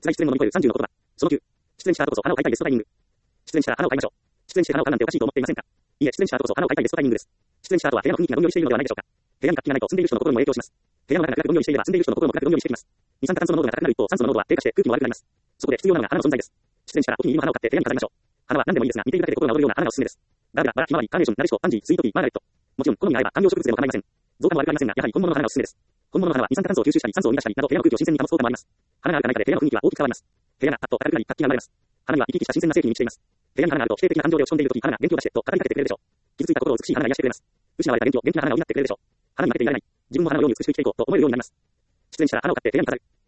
在出演の乗り越える30の言葉。その9。出演した後こそ穴を買いたいベストタイミング。出演したら穴を買いましょう。出演して穴を買うなんておかしいと思っていませんか？いえ、出演した後こそ穴を買いたいベストタイミングです。出演した後は部屋の雰囲気がどんよりしているのではないでしょうか。部屋に活気がないと住んでいる人の心にも影響します。部屋の中が暗くどんよりしていれば住んでいる人の心も暗くどんよりしてきます。二酸化炭素の濃度が高くなる一方、酸素の濃度は低下して空気も悪くなります。そこで必要なのが花の存在です。出演したらお気に入りの花を買って部屋に飾りましょう。花は何でもいいですが、見ているだけで心が躍るような花がおすすめです。バーベラ、バラ、ひまわり、カーネーション、ナデシコ、パンジー、スイートピー、マーガレット。もちろん好みが合えば観葉植物でも構いません。造花も悪くありませんが、やはり本物の花がおすすめです。本物の花は二酸化炭素を吸収したり酸素を生み出したりなど部屋の空気を新鮮に保つ効果もあります。花があるかないかで部屋の雰囲気は大きく変わります。部屋がパッと明るくなり活気が生まれます。花には生き生きした新鮮な生気に満ちています。部屋に花があると否定的な感情で落ち込んでいるとき、花が元気を出してと語りかけてくれるでしょう。傷ついた心を美しい花が癒してくれます。失われた元気な花が補ってくれるでしょう。花に負けていられない。自分も花のように美しく生きていこうと思えるようになります。出演したら花を買って部屋に飾る。